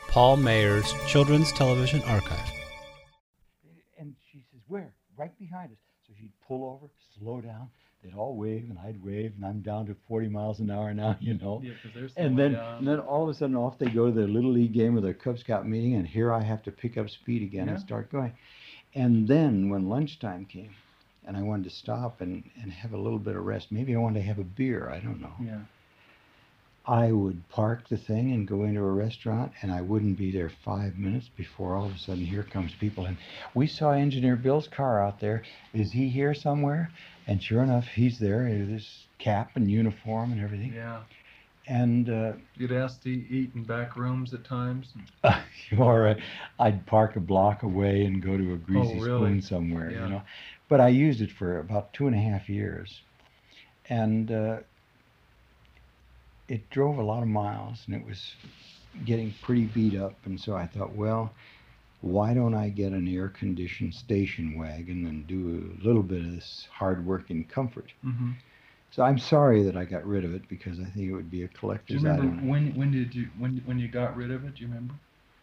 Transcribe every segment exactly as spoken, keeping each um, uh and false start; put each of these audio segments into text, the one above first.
Paul Mayer's Children's Television Archive. And she says, where? Right behind us. So she'd pull over, slow down. They'd all wave, and I'd wave, and I'm down to forty miles an hour now, you know. Yeah, because they're And slowing then, down. and then all of a sudden off they go to their Little League game or their Cub Scout meeting, and here I have to pick up speed again Yeah. and start going. And then when lunchtime came, and I wanted to stop and, and have a little bit of rest, maybe I wanted to have a beer, I don't know. Yeah. I would park the thing and go into a restaurant, and I wouldn't be there five minutes before all of a sudden here comes people. And we saw Engineer Bill's car out there. Is he here somewhere? And sure enough, he's there. He had his cap and uniform and everything. Yeah. And uh, You'd ask to eat in back rooms at times. uh, or uh, I'd park a block away and go to a Greasy Oh, really? Spoon somewhere, Yeah. you know. But I used it for about two and a half years. And uh, it drove a lot of miles, and it was getting pretty beat up. And so I thought, well, why don't I get an air-conditioned station wagon and do a little bit of this hard work in comfort? Mm-hmm. So I'm sorry that I got rid of it, because I think it would be a Do you collector's remember item. when when did you when when you got rid of it? Do you remember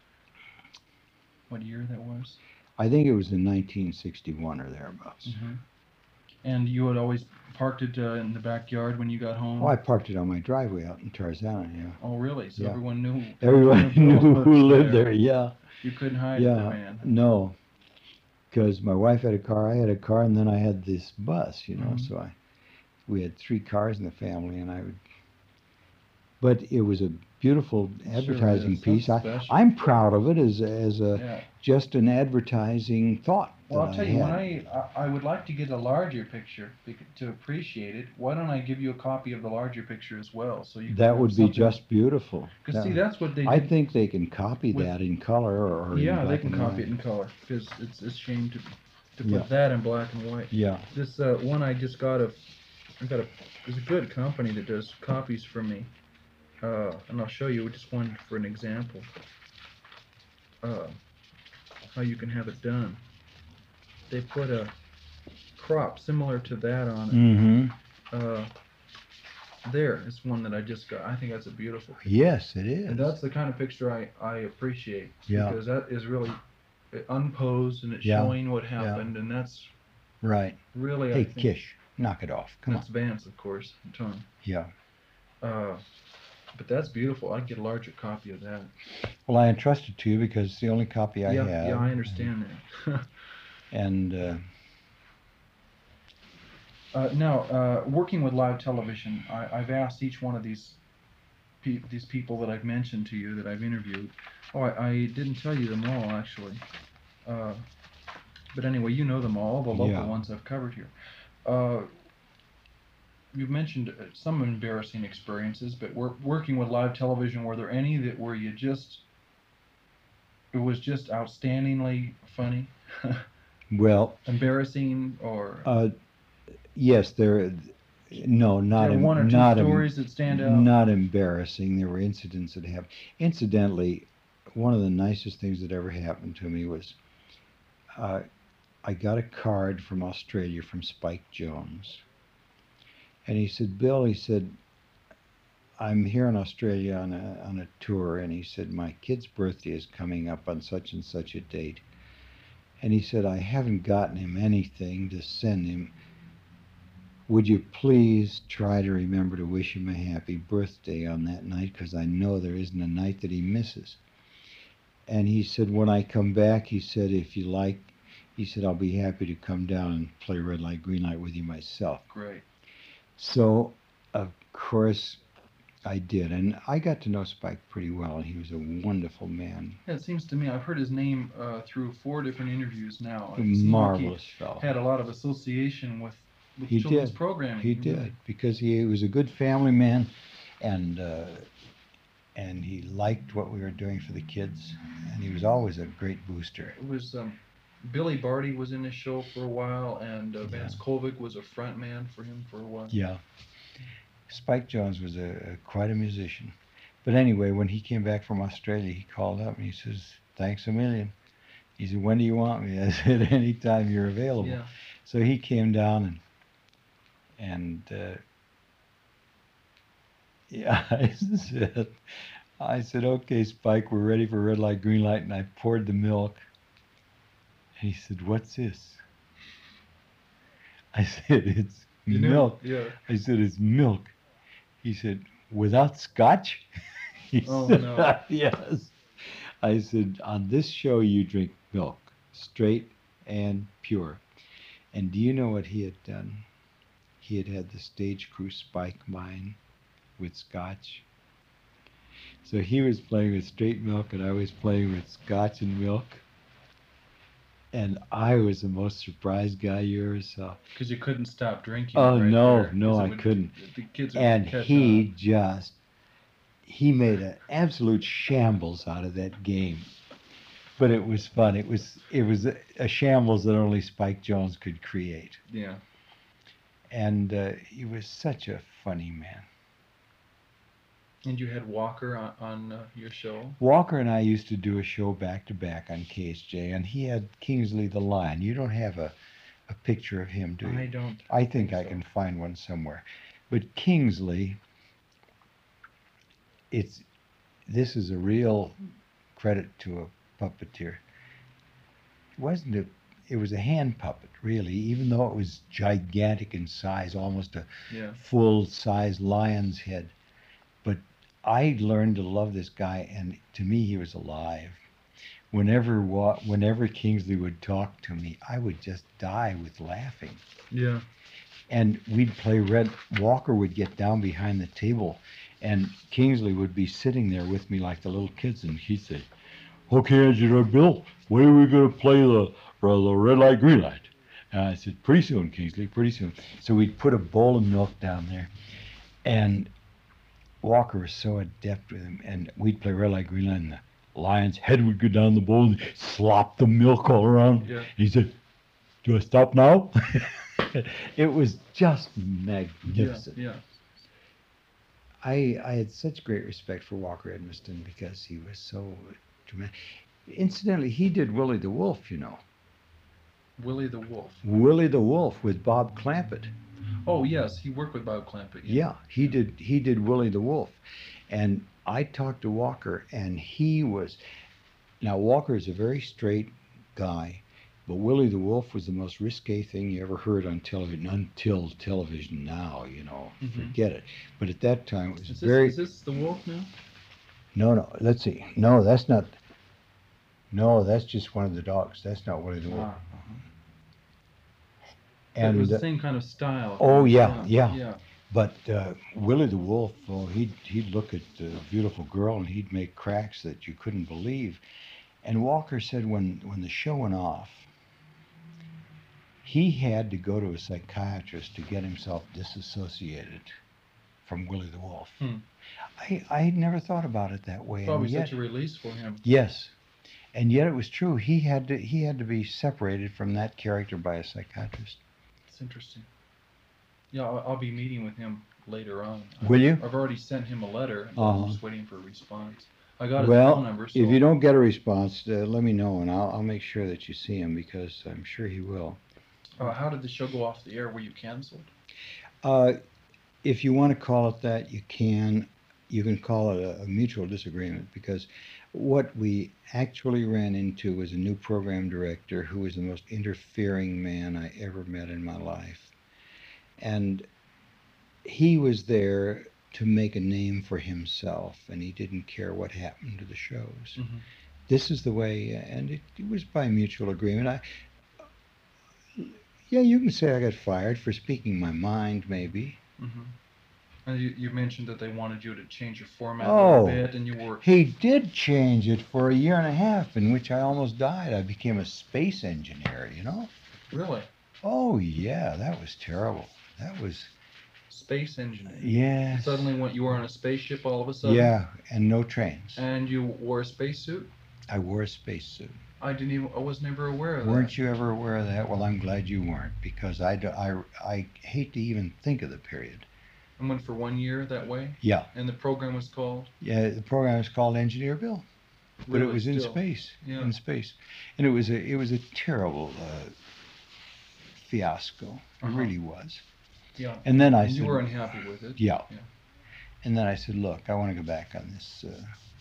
what year that was? I think it was in nineteen sixty-one or thereabouts. Mm-hmm. And you had always parked it uh, in the backyard when you got home. Oh, I parked it on my driveway out in Tarzana, yeah. Oh, really? So Yeah. everyone knew. Everyone knew who lived there, yeah. You couldn't hide Yeah, the man. no, because my wife had a car, I had a car, and then I had this bus, you know. Mhm. So I, we had three cars in the family, and I would. But it was a beautiful advertising is. piece. That's I, special. I'm proud of it as as a Yeah. just an advertising thought. Well, that I'll tell I you, when had. I, I I would like to get a larger picture bec- to appreciate it. Why don't I give you a copy of the larger picture as well, so you can That have would be something- just beautiful. Because see, That- that's what they. I did. think they can copy with- that in color or, or in Yeah, they black can and copy white. it in color because it's it's a shame to to put Yeah. that in black and white. Yeah. This uh, one I just got a, I got a, there's a good company that does copies for me, uh, and I'll show you just one for an example. Uh, how you can have it done. They put a crop similar to that on it. Mm-hmm. Uh, there, it's one that I just got. I think that's a beautiful picture. Yes, it is. And that's the kind of picture I, I appreciate. Yeah. Because that is really uh, unposed and it's Yeah. showing what happened, and that's Right. really, I Hey, think, Kish, knock it off. Come on. that's Vance, of course, Tom. Yeah. Uh, but that's beautiful. I'd get a larger copy of that. Well, I entrusted to you because it's the only copy I yeah, have. yeah, I understand that. And uh, uh, now, uh, working with live television, I, I've asked each one of these pe- these people that I've mentioned to you that I've interviewed. Oh, I, I didn't tell you them all actually. Uh, but anyway, you know them all, the local Yeah. ones I've covered here. Uh, you've mentioned uh, some embarrassing experiences, but wor- working with live television, were there any that where you just it was just outstandingly funny, well, embarrassing, or uh, yes, there. No, not there are em- one or two not em- stories that stand out? Not embarrassing. There were incidents that happened. Incidentally, one of the nicest things that ever happened to me was uh, I got a card from Australia from Spike Jones. And he said, Bill, he said, I'm here in Australia on a, on a tour. And he said, my kid's birthday is coming up on such and such a date. And he said, I haven't gotten him anything to send him. Would you please try to remember to wish him a happy birthday on that night, because I know there isn't a night that he misses. And he said, when I come back, he said, if you like, he said, I'll be happy to come down and play red light, green light with you myself. Great. So, of course, I did. And I got to know Spike pretty well, and he was a wonderful man. Yeah, it seems to me I've heard his name uh, through four different interviews now. A It seemed like marvelous he fellow. had a lot of association with, with He children's did. programming. He really- did, because he was a good family man, and uh, and he liked what we were doing for the kids, and he was always a great booster. It was um, Billy Barty was in his show for a while, and uh, Vance Kovic was a front man for him for a while. Yeah. Spike Jones was a, a quite a musician. But anyway, when he came back from Australia, he called up and he says, thanks a million. He said, when do you want me? I said, anytime you're available. Yeah. So he came down and, and uh, yeah, I said, I said, okay, Spike, we're ready for red light, green light. And I poured the milk. And he said, what's this? I said, it's You knew? milk. Yeah. I said, it's milk. He said, without scotch? He Oh, said, no. yes. I said, on this show, you drink milk, straight and pure. And do you know what he had done? He had had the stage crew spike mine with scotch. So he was playing with straight milk, and I was playing with scotch and milk. And I was the most surprised guy you ever saw. Because you couldn't stop drinking. Oh, right no, there, no, 'cause it I would- couldn't. The kids would And catch he on. just, he made an absolute shambles out of that game. But it was fun. It was it was a, a shambles that only Spike Jones could create. Yeah. And uh, he was such a funny man. And you had Walker on, on uh, your show? Walker and I used to do a show back to back on K S J, and he had Kingsley the Lion. You don't have a, a picture of him, do you? I don't. I think I so. can find one somewhere. But Kingsley, it's this is a real credit to a puppeteer. It wasn't a it was a hand puppet, really, even though it was gigantic in size, almost a Yeah. full size lion's head. But I learned to love this guy, and to me he was alive. Whenever wa- whenever Kingsley would talk to me, I would just die with laughing. Yeah. And we'd play Red. Walker would get down behind the table, and Kingsley would be sitting there with me like the little kids, and he'd say, "Okay, Engineer Bill, when are we going to play the, uh, the red light, green light?" And I said, "Pretty soon, Kingsley, pretty soon." So we'd put a bowl of milk down there, and Walker was so adept with him, and we'd play red light, green light, and the lion's head would go down the bowl and slop the milk all around. Yeah. And he said, "Do I stop now?" It was just magnificent. Yeah. I I had such great respect for Walker Edmiston because he was so dramatic. Incidentally, he did Willie the Wolf, you know. Willie the Wolf. Willie the Wolf with Bob Clampett. Oh, yes. He worked with Bob Clampett. Yeah, he did he did Willie the Wolf. And I talked to Walker, and he was now Walker is a very straight guy, but Willie the Wolf was the most risque thing you ever heard on television until television now, you know. Mhm. Forget it. But at that time it was Is this, very is this the wolf now? No, no. Let's see. No, that's not. No, that's just one of the dogs. That's not Willie the Wolf. Ah, uh-huh. And it was the uh, same kind of style. oh, yeah, yeah. Yeah. but uh, Willie the Wolf, oh, he'd he'd look at the beautiful girl and he'd make cracks that you couldn't believe. And Walker said when when the show went off, he had to go to a psychiatrist to get himself disassociated from Willie the Wolf. Hmm. I I had never thought about it that way. Probably and yet, such a release for him. yes, and yet it was true. He had to he had to be separated from that character by a psychiatrist. It's interesting. Yeah, I'll, I'll be meeting with him later on. Will you? I've already sent him a letter. And Uh-huh. I'm just waiting for a response. I got his Well, phone number. So if you don't get a response, uh, let me know, and I'll I'll make sure that you see him because I'm sure he will. Uh, how did the show go off the air? Were you canceled? Uh, if you want to call it that, you can. You can call it a, a mutual disagreement because what we actually ran into was a new program director who was the most interfering man I ever met in my life. And he was there to make a name for himself, and he didn't care what happened to the shows. Mm-hmm. This is the way, and it, it was by mutual agreement. I, yeah, you can say I got fired for speaking my mind, maybe. Mm-hmm. And you, you mentioned that they wanted you to change your format Oh. a little bit, and you were. He did change it for a year and a half, in which I almost died. I became a space engineer, you know? Really? Oh, yeah, that was terrible. That was, Space engineer. yeah. Suddenly, when you were on a spaceship, all of a sudden. Yeah, and no trains. And you wore a spacesuit. I wore a spacesuit. I didn't even. I was never aware of that. Weren't you ever aware of that? Well, I'm glad you weren't, because I, do- I, I hate to even think of the period. I went for one year that way. Yeah. And the program was called. Yeah, the program was called Engineer Bill, but it Really was in still. space. Yeah. In space, and it was a it was a terrible uh, fiasco. It Uh-huh. really was. Yeah. And then I And said, you were unhappy with it. yeah. Yeah. And then I said, look, I want to go back on this uh,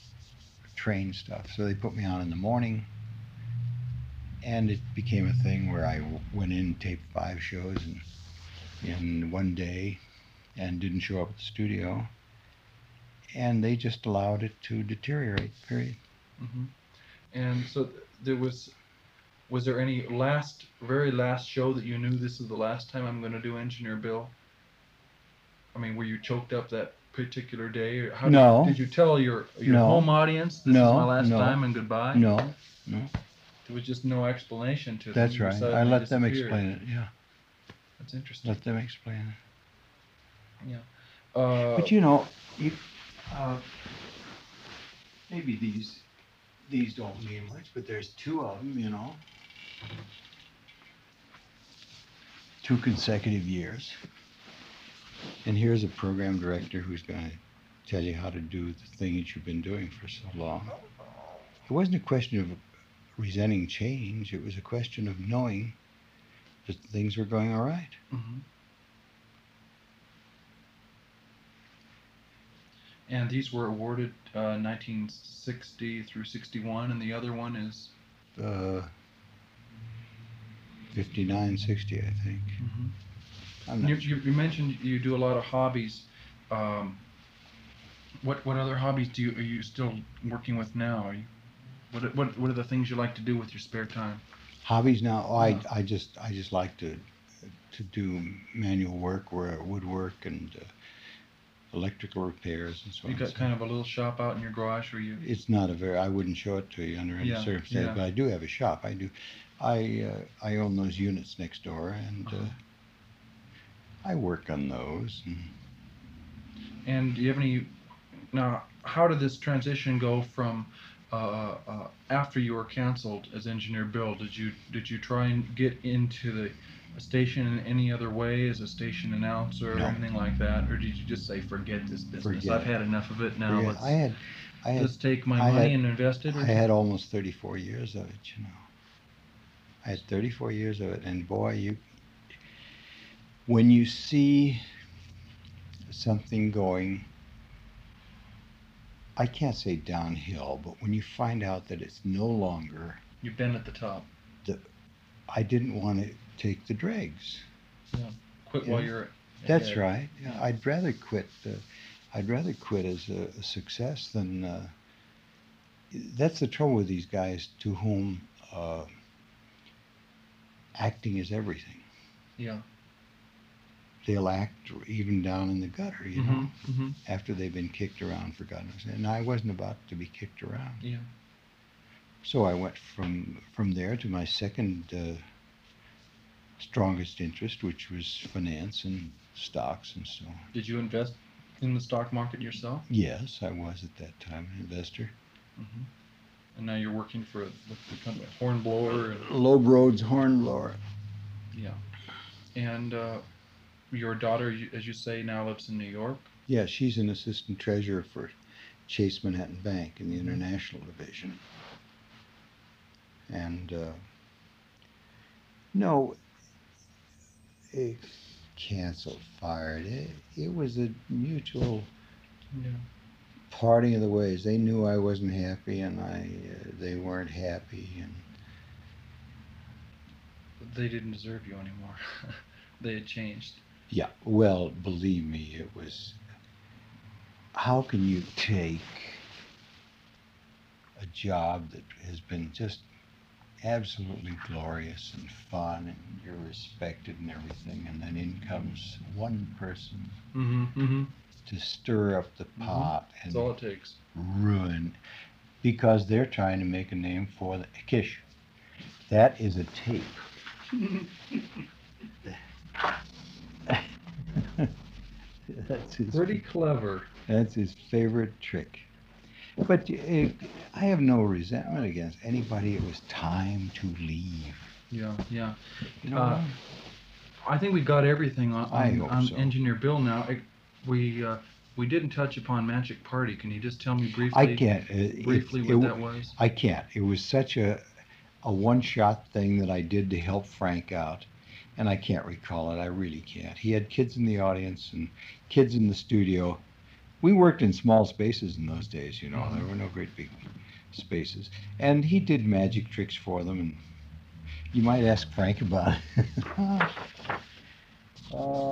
train stuff. So they put me on in the morning, and it became a thing where I w- went in, taped five shows in, in one day, and didn't show up at the studio. And they just allowed it to deteriorate, period. Hmm. And so th- there was, was there any last, very last show that you knew this is the last time I'm going to do Engineer Bill? I mean, were you choked up that particular day? Or how No. Did, did you tell your your No. home audience this No, is my last no. time and goodbye? No, no, There was just no explanation to them. that's You right. suddenly I let them disappeared. explain it, yeah. That's interesting. Let them explain it. Yeah. Uh, But you know, you, uh, maybe these these don't mean much, but there's two of them, you know. Two consecutive years. And here's a program director who's going to tell you how to do the thing that you've been doing for so long. It wasn't a question of resenting change. It was a question of knowing that things were going all right. mhm. And these were awarded uh, nineteen sixty through sixty-one, and the other one is. Uh, fifty-nine, sixty, I think. Mhm. I'm not You, sure. you, you mentioned you do a lot of hobbies. Um, what what other hobbies do you are you still working with now? Are you, what are- what what are the things you like to do with your spare time? Hobbies now. Oh, I Yeah. I just I just like to to do manual work, where woodwork and uh, electrical repairs and so You on. got So kind of a little shop out in your garage where you. it's not a very. I wouldn't show it to you under any Yeah, circumstance, yeah. but I do have a shop. I do. I uh, I own those units next door, and uh, Uh-huh. I work on those. And And do you have any? Now, how did this transition go from uh, uh, after you were canceled as Engineer Bill? Did you did you try and get into the station in any other way as a station announcer or No. anything like that, or did you just say forget this business? Forget I've it. had enough of it now. forget- Let's I had I had let's take my I money had- and invest it. Or I had almost thirty-four years of it, you know. I had thirty-four years of it, and boy, you, when you see something going, I can't say downhill, but when you find out that it's no longer, You've been at the top. I didn't want to take the dregs. Quit Yeah. while you're. That's ahead. right. Yeah, I'd rather quit. Uh, I'd rather quit as a, a success than. Uh, that's the trouble with these guys to whom uh, acting is everything. Yeah. They'll act even down in the gutter, you know, Mhm, mhm. after they've been kicked around for God knows. And I wasn't about to be kicked around. Yeah. So I went from from there to my second uh, strongest interest, which was finance and stocks and so on. Did you invest in the stock market yourself? Yes, I was at that time an investor. Mm-hmm. And now you're working for the, the company Hornblower. And, Loeb Roads Hornblower. yeah. And uh, your daughter, you- as you say, now lives in New York. Yeah, she's an assistant treasurer for Chase Manhattan Bank in the international division. And uh, no, it canceled, fired. It, it was a mutual Yeah. parting of the ways. They knew I wasn't happy, and I uh, they weren't happy, and They didn't deserve you anymore. They had changed. yeah. Well, believe me, it was. How can you take a job that has been just absolutely glorious and fun, and you're respected and everything, and then in comes one person Mm-hmm. Mm-hmm. to stir up the pot That's all and it takes. ruin, because they're trying to make a name for the Kish. That is a tape. That's his. Pretty clever. That's his favorite trick. But uh, I have no resentment against anybody. It was time to leave. Yeah. Yeah. You know. Uh, I think we got everything on, I on, hope on so. Engineer Bill now. I, we uh, we didn't touch upon Magic Party. Can you just tell me briefly? I can't. uh, it- Briefly, it- what that was. I can't. It was such a a one-shot thing that I did to help Frank out, and I can't recall it. I really can't. He had kids in the audience and kids in the studio. We worked in small spaces in those days, you know. Mhm. There were no great big spaces. And he did magic tricks for them, and you might ask Frank about it. uh,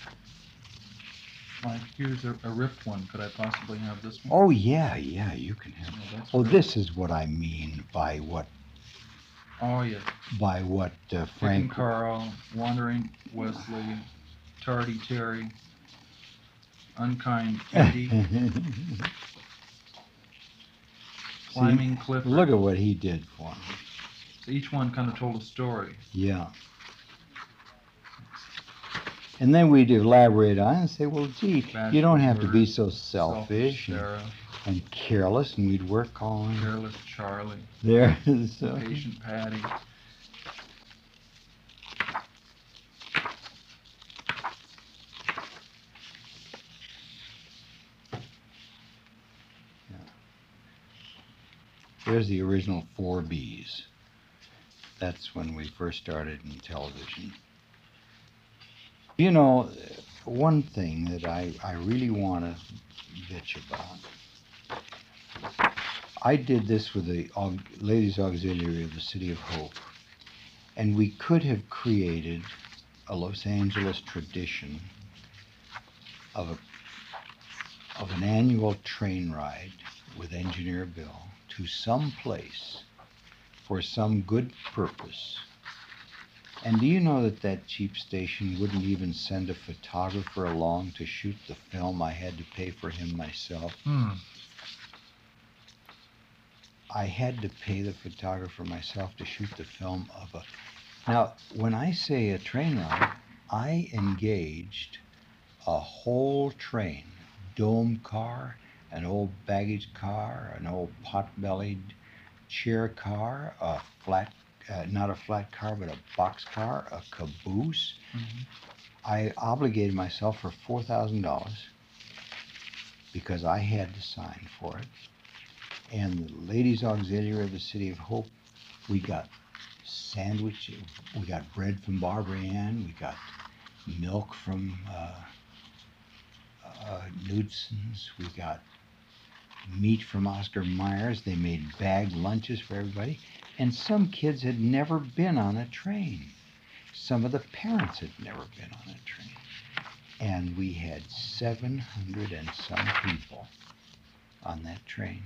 Like, here's a, a ripped one. Could I possibly have this one? oh, yeah, yeah, you can have Oh, that's Oh, ripped. this is what I mean by what, Oh, yeah. by what uh, Dick and Frank... Carl, Wandering Wesley, Tardy Terry, Unkind Eddie, Climbing Clifford. Look at what he did for me. So each one kind of told a story. Yeah. And then we'd elaborate on it and say, well, gee, Bad you don't have to be Bird, so selfish and, Sarah, and careless, and we'd work on Careless Charlie, there. So, Patient Patty. there's the original four B's. That's when we first started in television. You know, one thing that I, I really want to bitch about. I did this with the Aug- Ladies Auxiliary of the City of Hope, and we could have created a Los Angeles tradition of a of an annual train ride with Engineer Bill to some place for some good purpose. And do you know that that cheap station wouldn't even send a photographer along to shoot the film? I had to pay for him myself. Hmm. I had to pay the photographer myself to shoot the film of a... Now, when I say a train ride, I engaged a whole train, dome car, an old baggage car, an old pot-bellied chair car, a flat, uh, not a flat car, but a box car, a caboose. Mm-hmm. I obligated myself for four thousand dollars because I had to sign for it. And the Ladies Auxiliary of the City of Hope, we got sandwiches, we got bread from Barbara Ann, we got milk from uh, uh, Knudsen's, we got meat from Oscar Myers. They made bagged lunches for everybody. And some kids had never been on a train. Some of the parents had never been on a train. And we had seven hundred and some people on that train.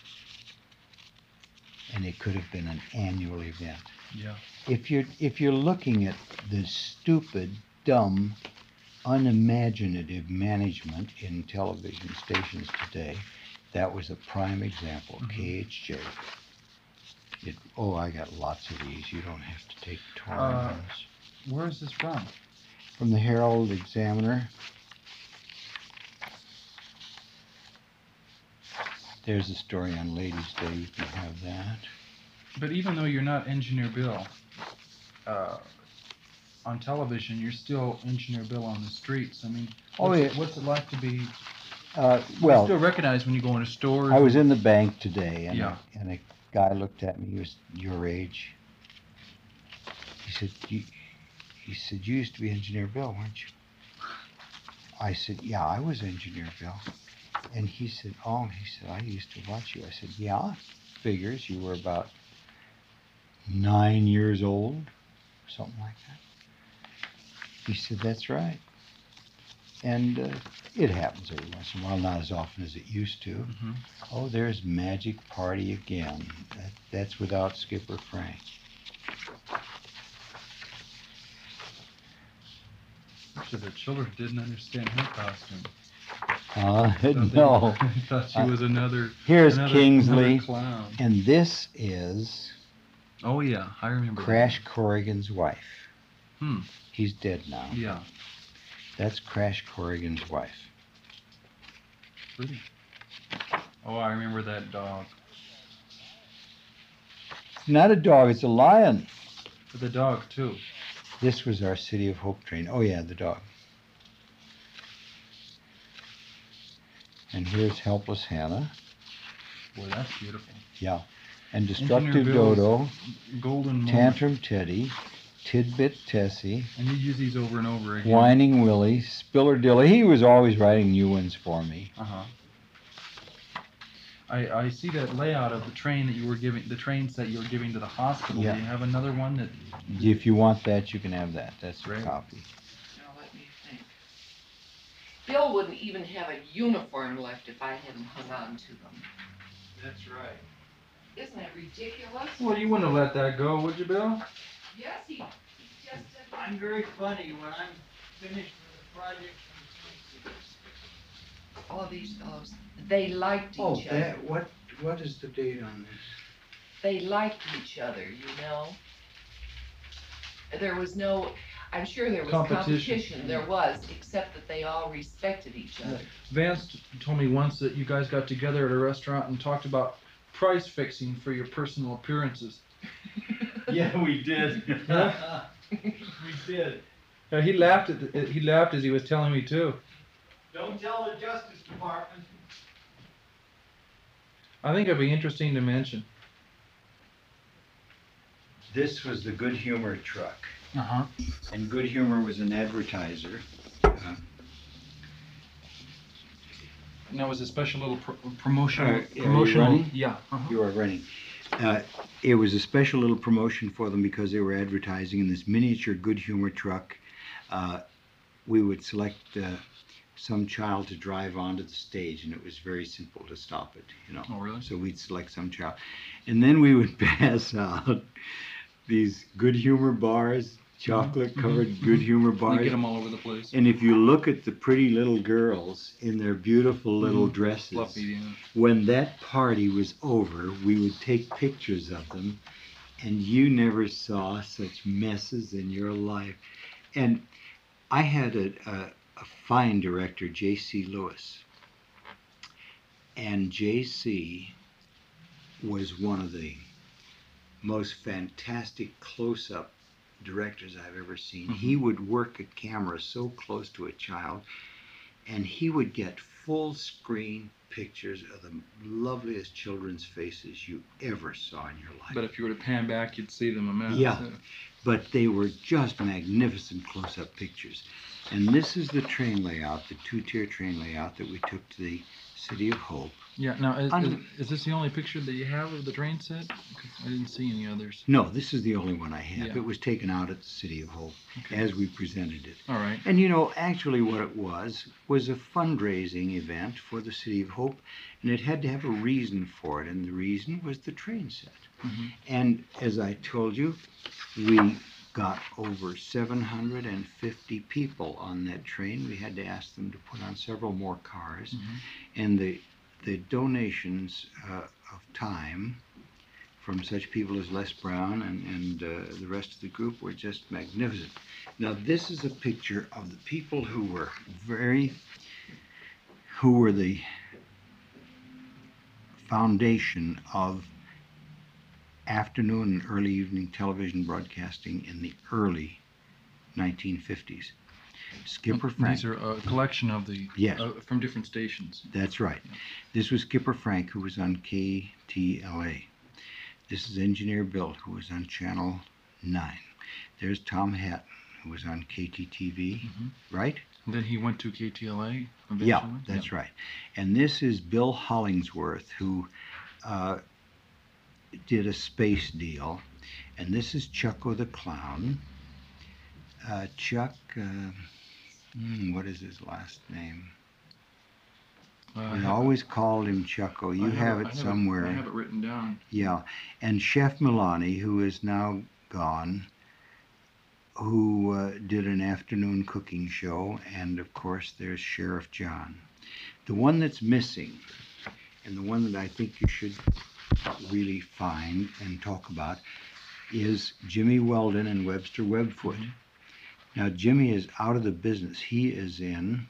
And it could have been an annual event. Yeah. If you're, if you're looking at the stupid, dumb, unimaginative management in television stations today, that was a prime example. Mm-hmm. K H J. It, oh, I got lots of these. You don't have to take torn Uh, ones. Where is this from? From the Herald Examiner. There's a story on Ladies' Day. You can have that. But even though you're not Engineer Bill, uh, on television, you're still Engineer Bill on the streets. I mean, Oh, what's, yeah. it, what's it like to be Uh, well, well, still recognized when you go into stores? I was in the bank today, and, Yeah. a, and a guy looked at me. He was your age. He said, you, he said, you used to be Engineer Bill, weren't you? I said, yeah, I was Engineer Bill. And he said, oh, he said, I used to watch you. I said, yeah, figures. You were about nine years old, something like that. He said, that's right. And uh, it happens every once in a while, not as often as it used to. Mm-hmm. Oh, there's Magic Party again. That, that's without Skipper Frank. Actually, the children didn't understand her costume. Uh, Thought they- no. thought she Uh, was another. Here's another, Kingsley. another clown. And this is Oh yeah, I remember. that. Crash Corrigan's wife. Hmm. He's dead now. Yeah. That's Crash Corrigan's wife. Pretty. Oh, I remember that dog. It's not a dog, it's a lion. But the dog too. This was our City of Hope train. Oh yeah, the dog. And here's Helpless Hannah. Boy, that's beautiful. Yeah. And Destructive Engineer Bill's Dodo, Golden moment. Tantrum Teddy, Tidbit Tessie, And you use these over and over again. Whining Willie, Spiller Dilly. He was always writing new ones for me. Uh huh. I, I see that layout of the train that you were giving, the train set you were giving to the hospital. Yeah. Do you have another one that? If you want that, you can have that. That's a Great. copy. Now let me think. Bill wouldn't even have a uniform left if I hadn't hung on to them. That's right. Isn't that ridiculous? Well, you wouldn't have let that go, would you, Bill? Yes, he, he just said. I'm very funny when I'm finished with the project. All these fellows, they liked each Oh, other. that, what, what is the date on this? They liked each other, you know? There was no, I'm sure there was Competition. competition, there was, except that they all respected each other. Vance t- told me once that you guys got together at a restaurant and talked about price fixing for your personal appearances. Yeah, we did. Huh? We did. Uh, he laughed at the, he laughed as he was telling me too. Don't tell the Justice Department. I think it'd be interesting to mention. This was the Good Humor truck, Uh huh. and Good Humor was an advertiser. Uh, And that was a special little pro- promotional. Uh, are you promotional. running? Yeah. Uh-huh. You are running. Uh, it was a special little promotion for them because they were advertising in this miniature Good Humor truck. Uh, we would select uh, some child to drive onto the stage, and it was very simple to stop it, you know. Oh, really? So we'd select some child, and then we would pass out these Good Humor bars, chocolate-covered Mhm, Good mhm. Humor You bars. get them all over the place. And if you look at the pretty little girls in their beautiful little Mhm. dresses, Fluffy, yeah. when that party was over, we would take pictures of them, and you never saw such messes in your life. And I had a, a, a fine director, J C Lewis, and J C was one of the most fantastic close-up directors I've ever seen. Mhm. He would work a camera so close to a child, and he would get full screen pictures of the loveliest children's faces you ever saw in your life. But if you were to pan back, you'd see them a mess. Yeah. But they were just magnificent close-up pictures. And this is the train layout, the two-tier train layout that we took to the City of Hope. Yeah. Now, is, is, Un- is this the only picture that you have of the train set? 'Cause I didn't see any others. No, this is the only one I have. Yeah. It was taken out at the City of Hope Okay. as we presented it. All right. And you know, actually what it was, was a fundraising event for the City of Hope, and it had to have a reason for it, and the reason was the train set. Mhm. And as I told you, we got over seven hundred fifty people on that train. We had to ask them to put on several more cars, Mhm. and the, the donations uh, of time from such people as Les Brown and, and uh, the rest of the group were just magnificent. Now this is a picture of the people who were very, who were the foundation of afternoon and early evening television broadcasting in the early nineteen fifties. Skipper Frank. These are a collection of the Yes. uh, from different stations. That's right. This was Skipper Frank, who was on K T L A. This is Engineer Bill, who was on Channel nine. There's Tom Hatton, who was on K T T V, Mhm. right? And then he went to K T L A eventually. Yeah, that's right. And this is Bill Hollingsworth, who uh, did a space deal. And this is Chucko the Clown. Uh, Chuck, uh, hmm, what is his last name? Uh, I We have- always called him Chucko. You I have I it somewhere. I have it written down. Yeah, and Chef Milani, who is now gone, who uh, did an afternoon cooking show, and of course there's Sheriff John. The one that's missing, and the one that I think you should really find and talk about, is Jimmy Weldon and Webster Webfoot. Mhm. Now Jimmy is out of the business. He is in,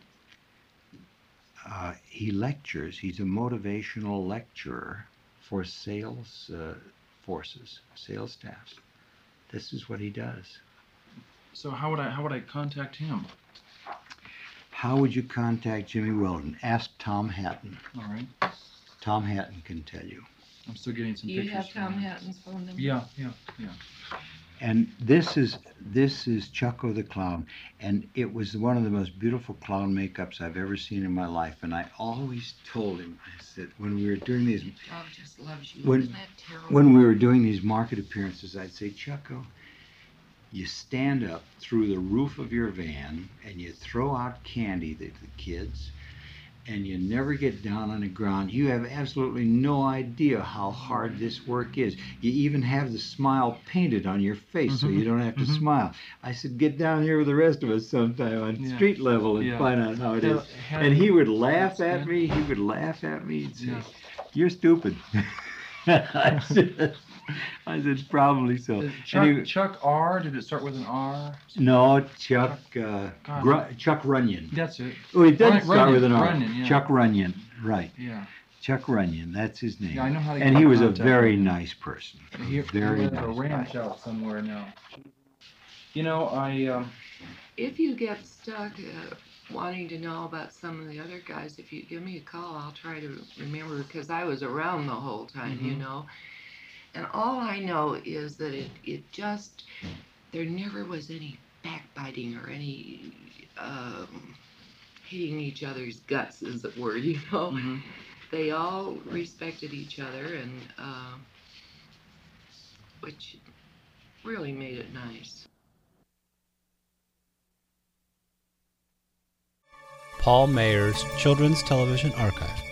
uh, he lectures, he's a motivational lecturer for sales uh, forces, sales staffs. This is what he does. So how would I how would I contact him? How would you contact Jimmy Weldon? Ask Tom Hatton. All right. Tom Hatton can tell you. I'm still getting some Do you pictures. have Tom from him. Hatton's phone number? Yeah, yeah, yeah. And this is this is Chucko the Clown, and it was one of the most beautiful clown makeups I've ever seen in my life. And I always told him, I said, when we were doing these, Dog just loves you. When- Isn't that terrible? when we were doing these market appearances, I'd say, Chucko, you stand up through the roof of your van and you throw out candy to the kids, and you never get down on the ground. You have absolutely no idea how hard this work is. You even have the smile painted on your face so Mhm, you don't have to mhm. smile. I said, get down here with the rest of us sometime on Yeah. street level and Yeah. find out how it Now, is. had- And he would laugh Yeah. at me. He would laugh at me and say, Yeah. you're stupid. I said, I said, probably so. Is And he- Chuck, Chuck R, did it start with an R? no, Chuck, uh, God. Gru- Chuck Runyon. That's it. Oh, he does Run- start Runyon, with an R. Runyon, yeah. Chuck Runyon, right. Yeah. Chuck Runyon, that's his name. Yeah, I know how to get And he in was a contact very with him. nice person. He, Very he has a nice ranch guy. out somewhere now. You know, I, um, If you get stuck uh, wanting to know about some of the other guys, if you give me a call, I'll try to remember, because I was around the whole time, you Mhm. know. And all I know is that it, it just, there never was any backbiting or any um, hitting each other's guts, as it were, you know. mhm. They all respected each other, and uh, which really made it nice. Paul Mayer's Children's Television Archive.